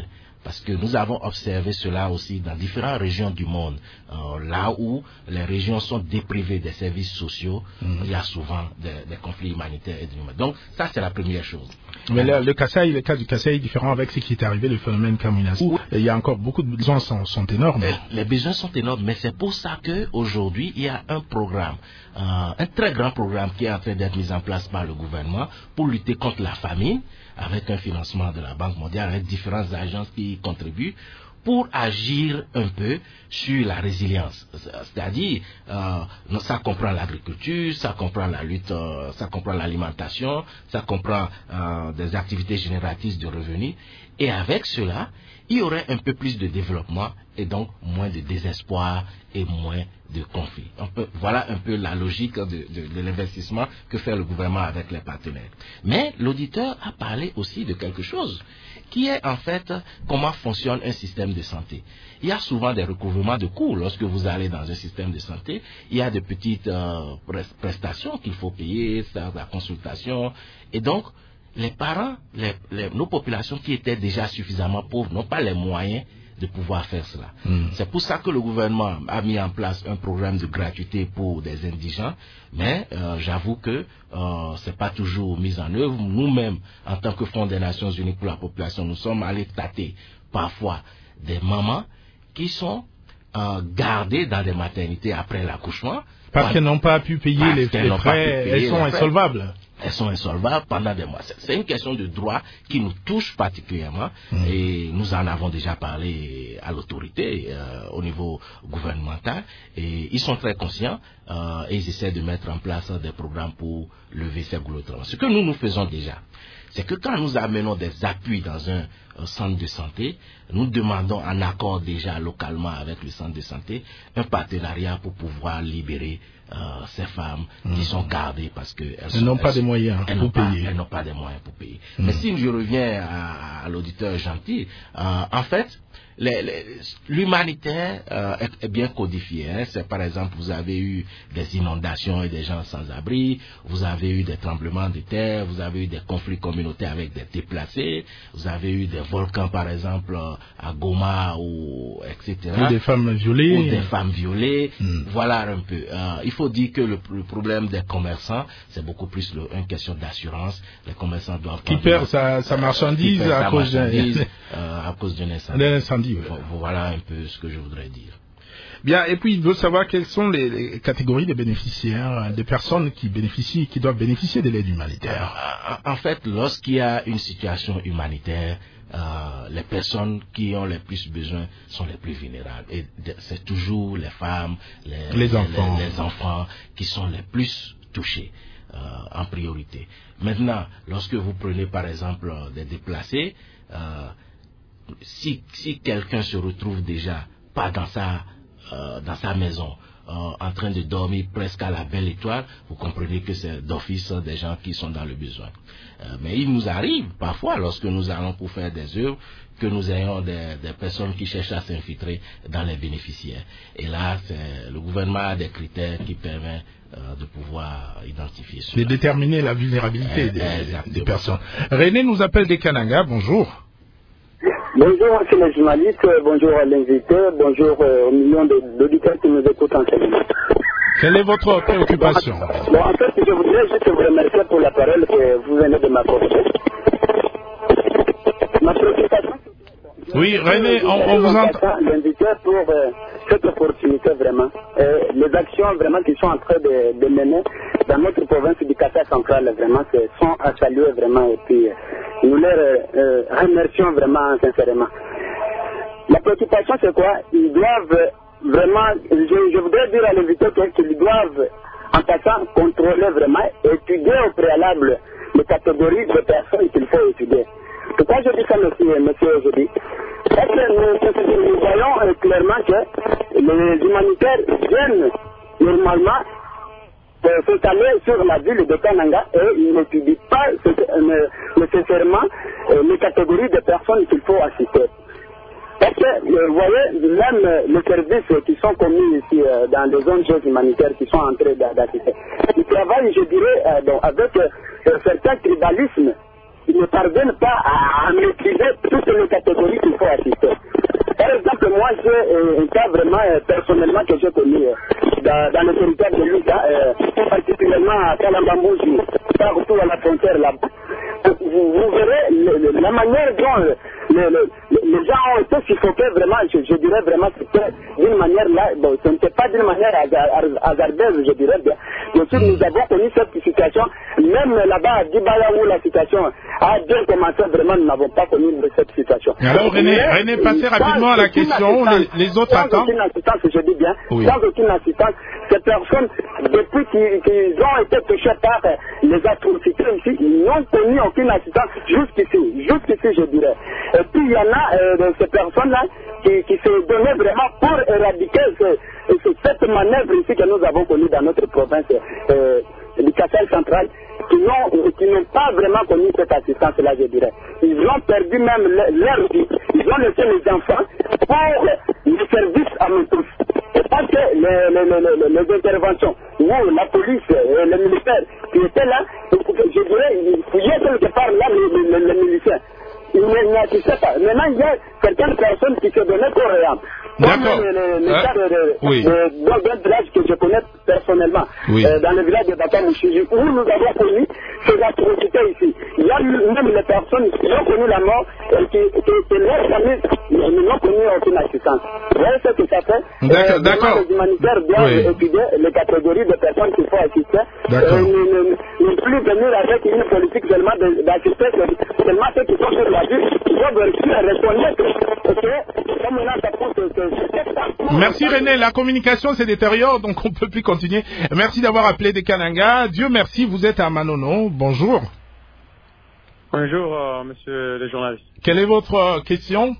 parce que nous avons observé cela aussi dans différentes régions du monde, euh, là où les régions sont déprivées des services sociaux, mmh. il y a souvent des, des conflits humanitaires et humains. Donc ça c'est la première chose. Mais le, le Kasaï, le cas du Kasaï est différent avec ce qui est arrivé, le phénomène Kamina. Où il y a encore beaucoup de besoins sont, sont énormes. Les, les besoins sont énormes, mais c'est pour ça que aujourd'hui il y a un programme, euh, un très grand programme qui est en train d'être mis en place par le gouvernement pour lutter contre la famine, avec un financement de la Banque mondiale, avec différentes agences qui y contribuent, pour agir un peu sur la résilience. C'est-à-dire, euh, ça comprend l'agriculture, ça comprend la lutte, euh, ça comprend l'alimentation, ça comprend euh, des activités génératrices de revenus. Et avec cela, il y aurait un peu plus de développement et donc moins de désespoir et moins de conflits. Voilà un peu la logique de, de, de l'investissement que fait le gouvernement avec les partenaires. Mais l'auditeur a parlé aussi de quelque chose qui est en fait comment fonctionne un système de santé. Il y a souvent des recouvrements de coûts. Lorsque vous allez dans un système de santé, il y a de petites euh, prestations qu'il faut payer, la consultation. Et donc, les parents, les, les, nos populations qui étaient déjà suffisamment pauvres n'ont pas les moyens de pouvoir faire cela. Mm. C'est pour ça que le gouvernement a mis en place un programme de gratuité pour des indigents, mais euh, j'avoue que euh, c'est pas toujours mis en œuvre. Nous-mêmes, en tant que Fonds des Nations Unies pour la population, nous sommes allés tâter parfois des mamans qui sont euh, gardées dans des maternités après l'accouchement. Parce qu'elles n'ont pas pu payer les, les frais, elles sont insolvables. Elles sont insolvables pendant des mois. C'est une question de droit qui nous touche particulièrement mmh. et nous en avons déjà parlé à l'autorité euh, au niveau gouvernemental et ils sont très conscients euh, et ils essaient de mettre en place des programmes pour lever ces goulots de travail. Ce que nous nous faisons déjà, c'est que quand nous amenons des appuis dans un, un centre de santé, nous demandons en accord déjà localement avec le centre de santé un partenariat pour pouvoir libérer Euh, ces femmes mmh. qui sont gardées parce que elles, elles n'ont pas elles, des moyens elles pour pas, payer. Elles n'ont pas des moyens pour payer. Mmh. Mais si je reviens à, à l'auditeur gentil, euh, en fait, les, les, l'humanitaire euh, est, est bien codifié. Hein. C'est par exemple, vous avez eu des inondations et des gens sans abri, vous avez eu des tremblements de terre, vous avez eu des conflits communautaires avec des déplacés, vous avez eu des volcans par exemple à Goma ou et cetera. Ou des femmes violées. Ou des femmes violées. Mmh. Voilà un peu. Euh, il faut dire que le, le problème des commerçants, c'est beaucoup plus le, une question d'assurance. Les commerçants doivent... Qui perd sa, sa marchandise, euh, à, sa cause marchandise euh, à cause d'un incendie. incendie oui. Voilà un peu ce que je voudrais dire. Bien, et puis il veut savoir quelles sont les, les catégories de bénéficiaires, des personnes qui bénéficient, qui doivent bénéficier de l'aide humanitaire. En, en fait, lorsqu'il y a une situation humanitaire, Euh, les personnes qui ont les plus besoin sont les plus vulnérables. Et de, c'est toujours les femmes, les, les, les, enfants. les, les enfants qui sont les plus touchés euh, en priorité. Maintenant, lorsque vous prenez par exemple des déplacés, euh, si, si quelqu'un se retrouve déjà pas dans sa, euh, dans sa maison, Euh, en train de dormir presque à la belle étoile, vous comprenez que c'est d'office des gens qui sont dans le besoin. Euh, mais il nous arrive parfois, lorsque nous allons pour faire des œuvres, que nous ayons des, des personnes qui cherchent à s'infiltrer dans les bénéficiaires. Et là, c'est, le gouvernement a des critères qui permettent euh, de pouvoir identifier cela. De déterminer la vulnérabilité euh, des, des personnes. René nous appelle des Kananga, bonjour. Bonjour, monsieur le journaliste, bonjour à l'invité, bonjour euh, aux millions d'auditeurs qui nous écoutent en ce moment. Quelle est votre préoccupation? Bon, en fait, je voudrais juste vous remercier pour la parole que vous venez de m'apporter. Ma préoccupation... Oui, René, on, on vous entend. L'invité pour euh, cette opportunité vraiment. Euh, les actions vraiment qui sont en train de, de mener dans notre province du Kasai central, vraiment, sont à saluer vraiment. Et puis, euh, nous les euh, remercions vraiment sincèrement. La préoccupation, c'est quoi? Ils doivent vraiment, je, je voudrais dire à l'invité qu'ils doivent, en passant, contrôler vraiment, étudier au préalable les catégories de personnes qu'il faut étudier. Pourquoi je dis ça, monsieur, monsieur aujourd'hui? Parce que nous, nous voyons euh, clairement que les humanitaires viennent normalement euh, s'installer sur la ville de Kananga et ils n'étudient pas euh, nécessairement euh, les catégories de personnes qu'il faut assister. Parce que, euh, vous voyez, même euh, les services qui sont commis ici euh, dans les zones humanitaires qui sont en train d'assister, ils travaillent, je dirais, euh, donc, avec euh, un certain tribalisme ils ne parviennent pas à, à maîtriser toutes les catégories qu'il faut assister. Par exemple, moi, j'ai euh, un cas vraiment euh, personnellement que j'ai connu euh, dans, dans le territoire de l'Uta, euh, particulièrement à Kalambambouji, partout à la frontière là-bas. Vous, vous verrez le, le, la manière dont le, le, le, les gens ont été suffoqués, vraiment, je, je dirais vraiment, c'était d'une manière là, bon, ce n'était pas d'une manière hasardeuse, je dirais bien. Bien sûr, nous avons connu cette situation, même là-bas à Dibaya où la situation a bien commencé, vraiment, nous n'avons pas connu de cette situation. Alors, René, Mais, René, passez rapidement à la question, les, les autres sans attendent. Aucune assistance, je dis bien, oui. Sans aucune assistance, ces personnes, depuis qu'ils, qu'ils ont été touchés par les atrocités ici, ils n'ont connu aucune assistance jusqu'ici, jusqu'ici, je dirais. Et puis, il y en a euh, de ces personnes-là qui, qui se donnaient vraiment pour éradiquer ce, ce, cette manœuvre ici que nous avons connue dans notre province euh, du Kassai central, qui n'ont, qui n'ont pas vraiment connu cette assistance-là, je dirais. Ils ont perdu même leur vie. Ils ont laissé les enfants pour le service à nous tous. Et parce que les, les, les, les, les interventions où la police et le militaire qui étaient là, je dirais, ils fouillaient quelque part là les, les, les miliciens. Ils n'assistaient pas. Maintenant, il y a certaines personnes qui se donnaient corps et âme. D'accord. Comme le, le, le cas de, de, oui. de, d'un village que je connais personnellement, oui. euh, dans le village de Bakamouchiji, où nous avons connu ces atrocités ici. Il y a même les personnes qui ont connu la mort et qui, qui, qui leurs familles n'ont connu aucune assistance. Vous voyez ce que ça fait? D'accord. Euh, d'accord. Les humanitaires doivent oui. étudier les catégories de personnes qu'il faut assister. D'accord. Euh, ne, ne, ne plus venir avec une politique seulement d'assister seulement ceux qui sont sur la vie. Ils doivent réussir à reconnaître que comme on a ça pousse. Merci René, la communication se détériore, donc on ne peut plus continuer. Merci d'avoir appelé des Kananga. Dieu merci, vous êtes à Manono. Bonjour. Bonjour, euh, monsieur le journaliste. Quelle est votre euh, question?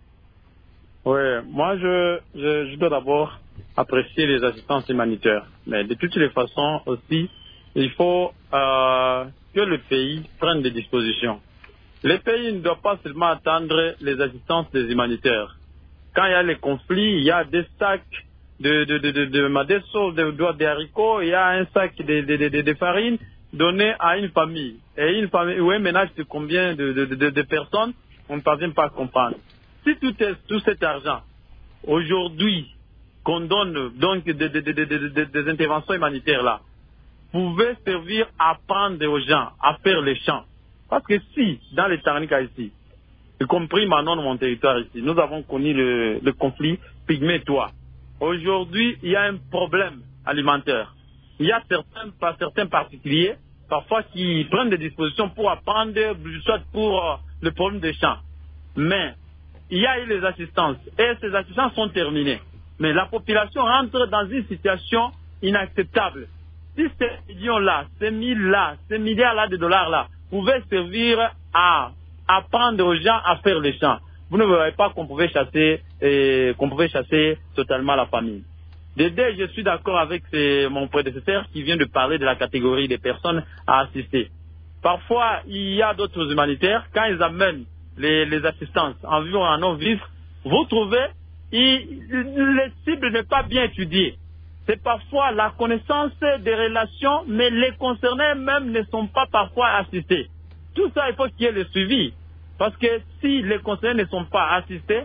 Oui, moi je, je, je dois d'abord apprécier les assistances humanitaires. Mais de toutes les façons aussi, il faut euh, que le pays prenne des dispositions. Les pays ne doivent pas seulement attendre les assistances des humanitaires. Quand il y a les conflits, il y a des sacs de, de, de, de, de, des sauces, de, de, de haricots, il y a un sac de, de, de, de, de farine donné à une famille. Et une famille, ou un ménage de combien de, de, de, de personnes, on ne parvient pas à comprendre. Si tout, est, tout cet argent, aujourd'hui, qu'on donne donc des, des, des, des, des, des interventions humanitaires là, pouvait servir à prendre aux gens, à faire les champs. Parce que si, dans les Tanganyika ici, y compris maintenant dans mon territoire ici, nous avons connu le, le conflit pygmée-toi. Aujourd'hui, il y a un problème alimentaire. Il y a certains, pas certains particuliers, parfois qui prennent des dispositions pour apprendre, soit pour euh, le problème des champs. Mais il y a eu les assistances, et ces assistances sont terminées. Mais la population rentre dans une situation inacceptable. Si ces millions-là, ces mille-là, ces milliards-là de dollars-là pouvaient servir à apprendre aux gens à faire les champs, vous ne verrez pas qu'on pouvait chasser, eh, qu'on pouvait chasser totalement la famille. Dédé, je suis d'accord avec ces, mon prédécesseur qui vient de parler de la catégorie des personnes à assister. Parfois, il y a d'autres humanitaires, quand ils amènent les, les assistances en vivant en non-vivre, vous trouvez, il, les cibles n'est pas bien étudiées. C'est parfois la connaissance des relations, mais les concernés même ne sont pas parfois assistés. Tout ça, il faut qu'il y ait le suivi. Parce que si les concernés ne sont pas assistés,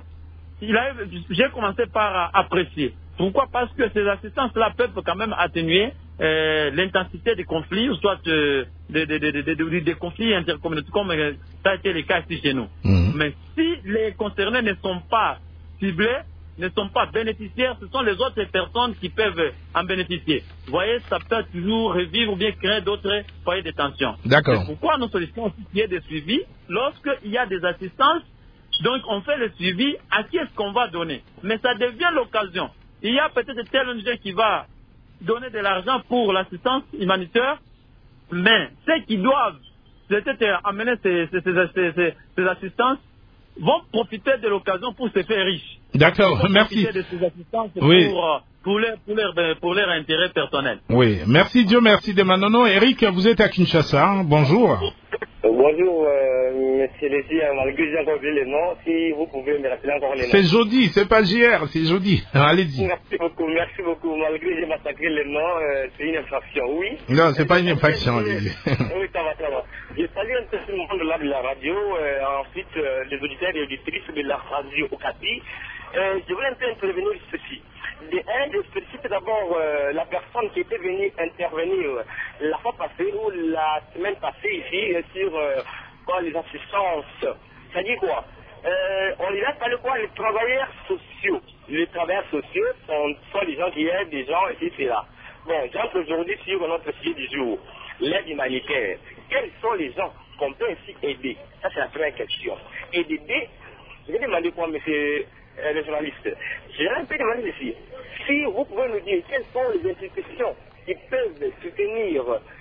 j'ai commencé par apprécier. Pourquoi? Parce que ces assistances-là peuvent quand même atténuer euh, l'intensité des conflits, ou soit euh, des, des, des, des, des, des conflits intercommunautaires, comme euh, ça a été le cas ici chez nous. Mmh. Mais si les concernés ne sont pas ciblés, ne sont pas bénéficiaires, ce sont les autres personnes qui peuvent en bénéficier. Vous voyez, ça peut toujours revivre ou bien créer d'autres foyers de tension. D'accord. C'est pourquoi nous sollicitons aussi qu'il y ait des suivis. Lorsqu'il y a des assistances, donc on fait le suivi, à qui est-ce qu'on va donner? Mais ça devient l'occasion. Il y a peut-être tel O N G qui va donner de l'argent pour l'assistance humanitaire, mais ceux qui doivent peut-être amener ces, ces, ces, ces, ces assistances vont profiter de l'occasion pour se faire riches. D'accord, merci. De ces assistances oui. pour, pour, leur, pour, leur, pour leur intérêt personnel. Oui, merci Dieu, merci de Manono. Eric, vous êtes à Kinshasa, bonjour. Bonjour, euh, monsieur Lézy, malgré que j'ai encore oublié les noms, si vous pouvez me rappeler encore les noms. C'est jeudi, c'est pas hier, c'est jeudi. Allez-y. Merci beaucoup, merci beaucoup. Malgré que j'ai massacré les noms, euh, c'est une infraction, oui. Non, c'est pas une infraction, allez-y. Oui, ça va, ça va. Je salue un peu tout le monde là de la radio, euh, ensuite euh, les auditeurs et auditrices de la radio Okapi. Euh, je voulais un peu intervenir sur ceci. De un, je félicite d'abord euh, la personne qui était venue intervenir la fois passée ou la semaine passée ici euh, sur euh, quoi, les assistances. Ça dit quoi euh, On lui a parlé quoi Les travailleurs sociaux. Les travailleurs sociaux sont, sont les gens qui aident des gens ici et là. Bon, j'entre aujourd'hui sur notre sujet du jour, l'aide humanitaire. Quels sont les gens qu'on peut ainsi aider? Ça, c'est la première question. Et d'aider, je vais demander quoi, monsieur euh, le journaliste. J'ai un peu demandé ici. Si vous pouvez nous dire quelles sont les institutions qui peuvent soutenir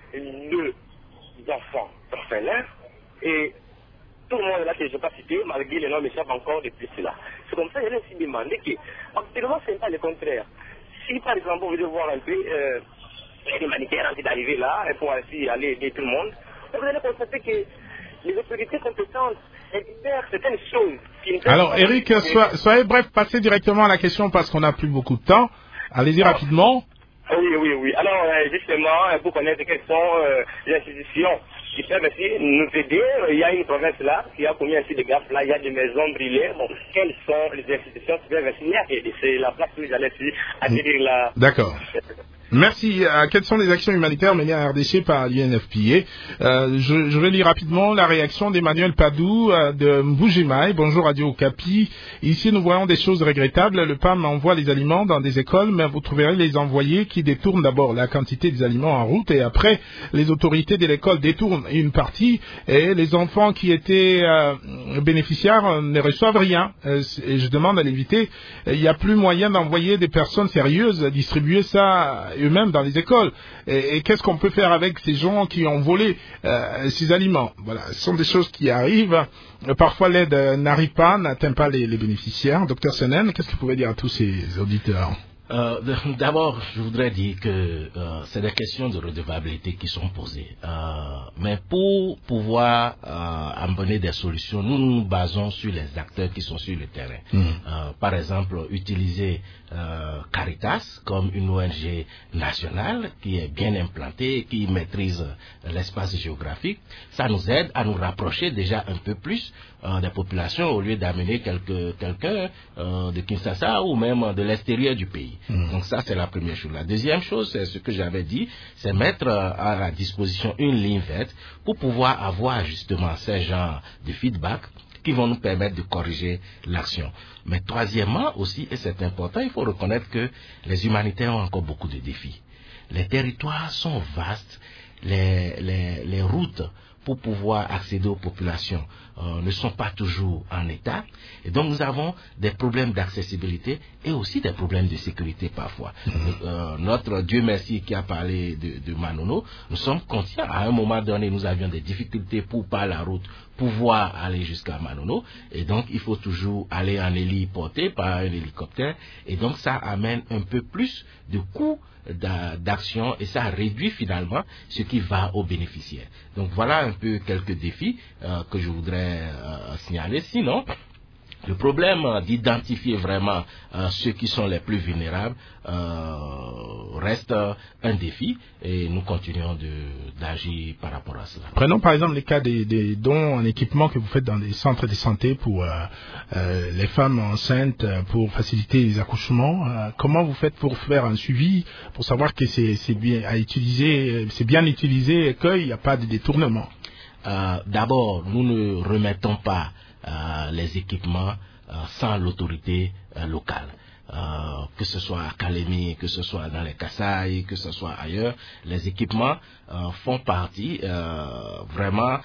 les enfants orphelins et tout le monde là que je ne vais pas citer, malgré les noms m'échappent encore depuis cela. C'est comme ça que je vais aussi demander que, actuellement, ce n'est pas le contraire. Si par exemple, vous voulez voir un peu euh, l'aide humanitaire qui est arrivée là, et pour ainsi aller aider tout le monde, vous allez constater que les autorités compétentes exercent certaines choses. Qui Alors, Eric, sois, soyez bref, passez directement à la question parce qu'on n'a plus beaucoup de temps. Allez-y ah. rapidement. Oui, oui, oui. Alors, euh, justement, pour connaître quelles sont euh, les institutions qui peuvent aussi nous aider, il y a une province là qui a commis ainsi des gaffes là, il y a des maisons brûlées. Bon, quelles sont les institutions qui peuvent ainsi aider? C'est la place où j'allais atterrir là. D'accord. Merci. Euh, quelles sont les actions humanitaires menées à R D C par l'U N F P A? euh, je, je vais lire rapidement la réaction d'Emmanuel Padou euh, de Mbujimai. Bonjour Radio Okapi. Ici, nous voyons des choses regrettables. Le P A M envoie les aliments dans des écoles, mais vous trouverez les envoyés qui détournent d'abord la quantité des aliments en route et après, les autorités de l'école détournent une partie et les enfants qui étaient euh, bénéficiaires ne reçoivent rien. Euh, et je demande à l'éviter, il n'y a plus moyen d'envoyer des personnes sérieuses distribuer ça eux-mêmes dans les écoles. Et, et qu'est-ce qu'on peut faire avec ces gens qui ont volé euh, ces aliments? Voilà, ce sont des choses qui arrivent. Parfois, l'aide euh, n'arrive pas, n'atteint pas les, les bénéficiaires. Docteur Senen, qu'est-ce que vous pouvez dire à tous ces auditeurs? Euh, D'abord, je voudrais dire que euh, c'est des questions de redevabilité qui sont posées. Euh, mais pour pouvoir euh, amener des solutions, nous nous basons sur les acteurs qui sont sur le terrain. Mmh. Euh, par exemple, utiliser euh, Caritas comme une O N G nationale qui est bien implantée, qui maîtrise l'espace géographique. Ça nous aide à nous rapprocher déjà un peu plus euh, des populations au lieu d'amener quelqu'un quelqu'un euh, de Kinshasa ou même de l'extérieur du pays. Mmh. Donc ça, c'est la première chose. La deuxième chose, c'est ce que j'avais dit, c'est mettre à la disposition une ligne verte pour pouvoir avoir justement ces genres de feedback qui vont nous permettre de corriger l'action. Mais troisièmement aussi, et c'est important, il faut reconnaître que les humanitaires ont encore beaucoup de défis. Les territoires sont vastes, les, les, les routes pour pouvoir accéder aux populations euh, ne sont pas toujours en état. Et donc nous avons des problèmes d'accessibilité et aussi des problèmes de sécurité parfois. Mmh. Euh, notre Dieu merci qui a parlé de, de Manono, nous sommes conscients. À un moment donné, nous avions des difficultés pour par la route pouvoir aller jusqu'à Manono. Et donc il faut toujours aller en héliporté par un hélicoptère. Et donc ça amène un peu plus de coûts d'action et ça réduit finalement ce qui va aux bénéficiaires. Donc voilà un peu quelques défis euh, que je voudrais euh, signaler. Sinon, le problème euh, d'identifier vraiment euh, ceux qui sont les plus vulnérables euh, reste euh, un défi et nous continuons d'agir par rapport à cela. Prenons par exemple les cas des, des dons en équipement que vous faites dans les centres de santé pour euh, euh, les femmes enceintes, pour faciliter les accouchements. Euh, comment vous faites pour faire un suivi, pour savoir que c'est bien à utiliser, c'est bien utilisé et qu'il n'y a pas de détournement? euh, D'abord, nous ne remettons pas Euh, les équipements euh, sans l'autorité euh, locale. Euh, que ce soit à Kalemi, que ce soit dans les Kasaï, que ce soit ailleurs, les équipements euh, font partie euh, vraiment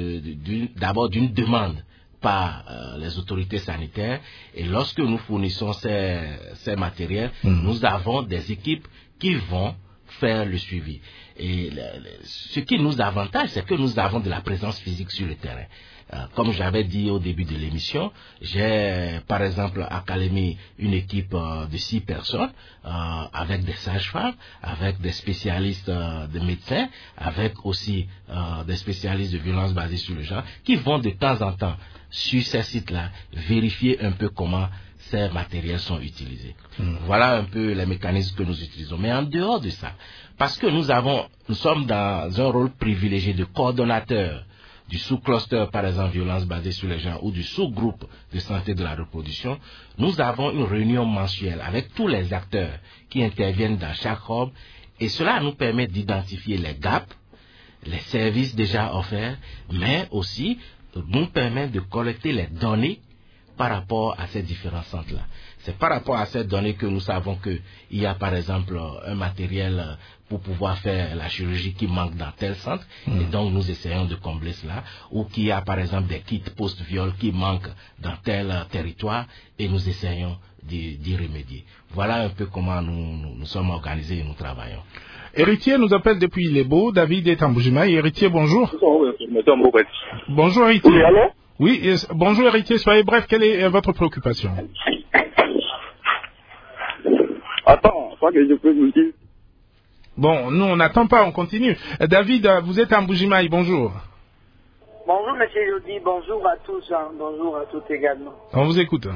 d'abord d'une demande par euh, les autorités sanitaires et lorsque nous fournissons ces, ces matériels, mmh. nous avons des équipes qui vont faire le suivi. Et le, le, ce qui nous avantage, c'est que nous avons de la présence physique sur le terrain. Euh, comme j'avais dit au début de l'émission, j'ai par exemple à Kalemi une équipe euh, de six personnes euh, avec des sages-femmes, avec des spécialistes euh, de médecins, avec aussi euh, des spécialistes de violences basées sur le genre, qui vont de temps en temps sur ces sites-là vérifier un peu comment ces matériels sont utilisés. Mmh. Voilà un peu les mécanismes que nous utilisons. Mais en dehors de ça, parce que nous avons, nous sommes dans un rôle privilégié de coordonnateur du sous-cluster, par exemple, violence basée sur les genres, ou du sous-groupe de santé de la reproduction, nous avons une réunion mensuelle avec tous les acteurs qui interviennent dans chaque hub, et cela nous permet d'identifier les gaps, les services déjà offerts, mais aussi nous permet de collecter les données par rapport à ces différents centres-là. C'est par rapport à ces données que nous savons qu'il y a par exemple un matériel pour pouvoir faire la chirurgie qui manque dans tel centre, mmh. et donc nous essayons de combler cela, ou qu'il y a par exemple des kits post-viol qui manquent dans tel territoire, et nous essayons d'y, d'y remédier. Voilà un peu comment nous, nous, nous sommes organisés et nous travaillons. Héritier nous appelle depuis Les Beaux, David est en Boujima. Héritier, bonjour. Bonjour Héritier. Oui, allô? Oui, et, bonjour Héritier, soyez bref, quelle est euh, votre préoccupation? Attends, pas que je peux vous dire. Bon, nous on n'attend pas, on continue. Euh, David, vous êtes en Boujimaï, bonjour. Bonjour monsieur Jody, bonjour à tous, hein. Bonjour à toutes également. On vous écoute.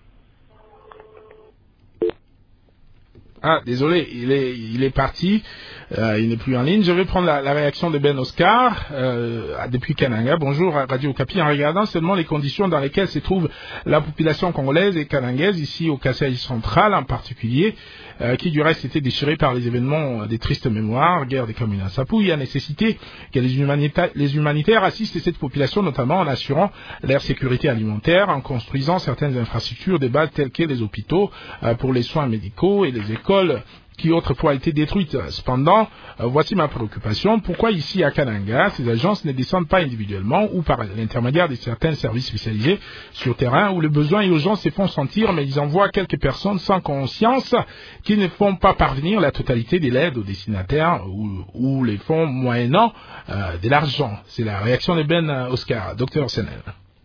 Ah, désolé, il est, il est parti, euh, il n'est plus en ligne. Je vais prendre la, la réaction de Ben Oscar, euh, depuis Kananga. Bonjour Radio Okapi. En regardant seulement les conditions dans lesquelles se trouve la population congolaise et kanangaise, ici au Kasaï central en particulier, euh, qui du reste était déchirée par les événements des tristes mémoires, guerre des communes à Sapou, il y a nécessité que les humanitaires, les humanitaires assistent cette population, notamment en assurant leur sécurité alimentaire, en construisant certaines infrastructures de base telles que les hôpitaux euh, pour les soins médicaux et les écoles qui autrefois étaient détruites. Cependant, euh, voici ma préoccupation. Pourquoi ici à Kananga, ces agences ne descendent pas individuellement ou par l'intermédiaire de certains services spécialisés sur terrain où le besoin et l'urgence se font sentir, mais ils envoient quelques personnes sans conscience qui ne font pas parvenir la totalité de l'aide aux destinataires ou, ou les font moyennant euh, de l'argent. C'est la réaction de Ben Oscar. Docteur Senel.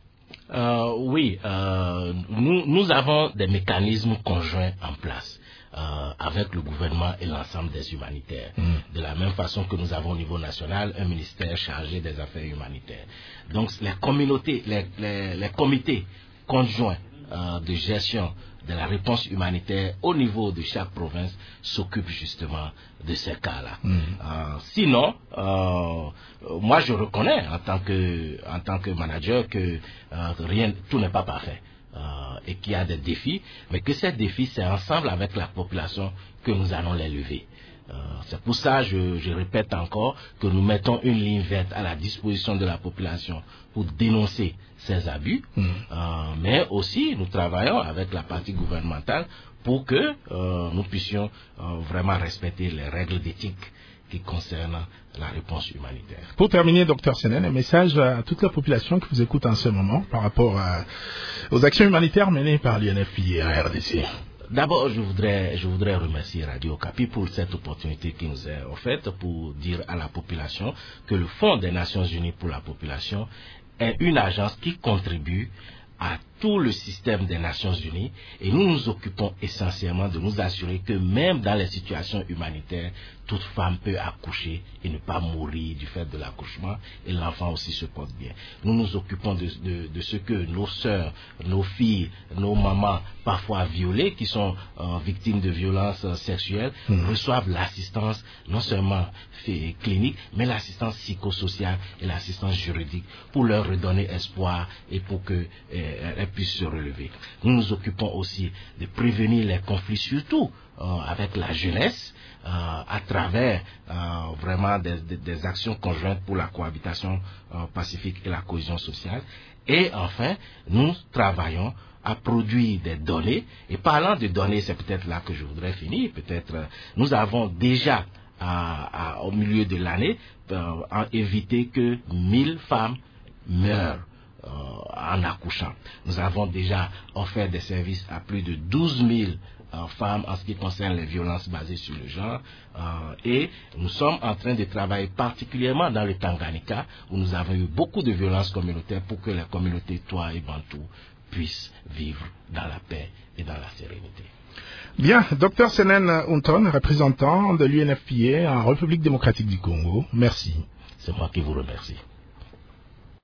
Euh, oui, euh, nous, nous avons des mécanismes conjoints en place. Euh, avec le gouvernement et l'ensemble des humanitaires. Mmh. De la même façon que nous avons au niveau national un ministère chargé des affaires humanitaires. Donc les communautés, les, les, les comités conjoints euh, de gestion de la réponse humanitaire au niveau de chaque province s'occupent justement de ces cas-là. Mmh. Euh, sinon, euh, moi je reconnais en tant que, en tant que manager que euh, rien, tout n'est pas parfait. Euh, et qu'il y a des défis, mais que ces défis, c'est ensemble avec la population que nous allons les lever. Euh, c'est pour ça, je, je répète encore, que nous mettons une ligne verte à la disposition de la population pour dénoncer ces abus, mmh. euh, mais aussi nous travaillons avec la partie gouvernementale pour que euh, nous puissions euh, vraiment respecter les règles d'éthique qui concernent la réponse humanitaire. Pour terminer, docteur Senen, un message à toute la population qui vous écoute en ce moment par rapport à, aux actions humanitaires menées par l'U N F P I et la R D C. D'abord, je voudrais, je voudrais remercier Radio Okapi pour cette opportunité qui nous est offerte pour dire à la population que le Fonds des Nations Unies pour la population est une agence qui contribue à tout le système des Nations Unies et nous nous occupons essentiellement de nous assurer que même dans les situations humanitaires, toute femme peut accoucher et ne pas mourir du fait de l'accouchement et l'enfant aussi se porte bien. Nous nous occupons de, de, de ce que nos sœurs, nos filles, nos mamans, parfois violées, qui sont euh, victimes de violences euh, sexuelles, mmh. reçoivent l'assistance non seulement fait, clinique, mais l'assistance psychosociale et l'assistance juridique pour leur redonner espoir et pour que euh, elles puissent se relever. Nous nous occupons aussi de prévenir les conflits, surtout euh, avec la jeunesse, euh, à travers euh, vraiment des, des, des actions conjointes pour la cohabitation euh, pacifique et la cohésion sociale. Et enfin, nous travaillons à produire des données. Et parlant de données, c'est peut-être là que je voudrais finir. Peut-être euh, nous avons déjà, à, à, au milieu de l'année, euh, évité que mille femmes meurent Euh, en accouchant. Nous avons déjà offert des services à plus de douze mille euh, femmes en ce qui concerne les violences basées sur le genre euh, et nous sommes en train de travailler particulièrement dans le Tanganyika où nous avons eu beaucoup de violences communautaires pour que les communautés Twa et Bantou puissent vivre dans la paix et dans la sérénité. Bien, docteur Senen Unton, représentant de l'U N F P I en République démocratique du Congo, merci. C'est moi qui vous remercie.